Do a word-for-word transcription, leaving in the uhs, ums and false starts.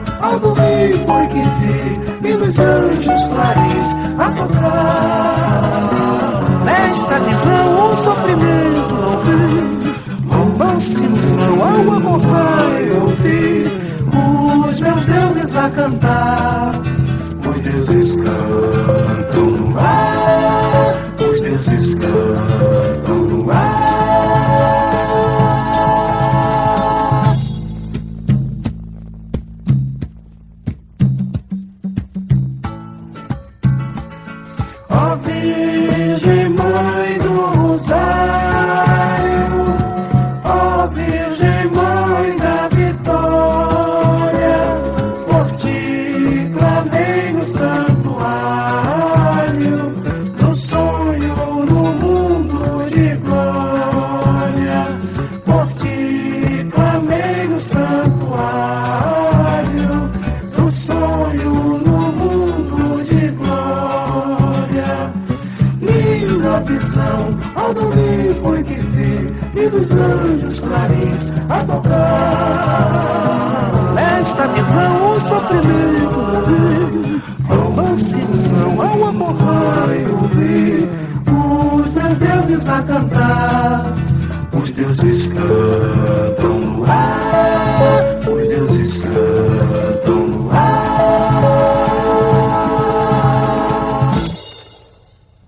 ao dormir foi que vi lindos anjos clarins a tocar. Nesta visão o sofrimento não vi, romance ilusão ao acordar eu vi os meus deuses a cantar. Os deuses cantam no ar, os deuses cantam no ar. Ó Virgem Mãe do Rosário, ó Virgem Mãe da Vitória, por ti clamei no santuário, no sonho no mundo de glória. Por ti clamei no santuário, no sonho no mundo de glória. Linda visão, ao dormir foi que vi lindos anjos clarins a tocar. nesta visão o sofrimento não vi, romance ilusão ao acordar eu vi os meus deuses a cantar. Os deuses cantam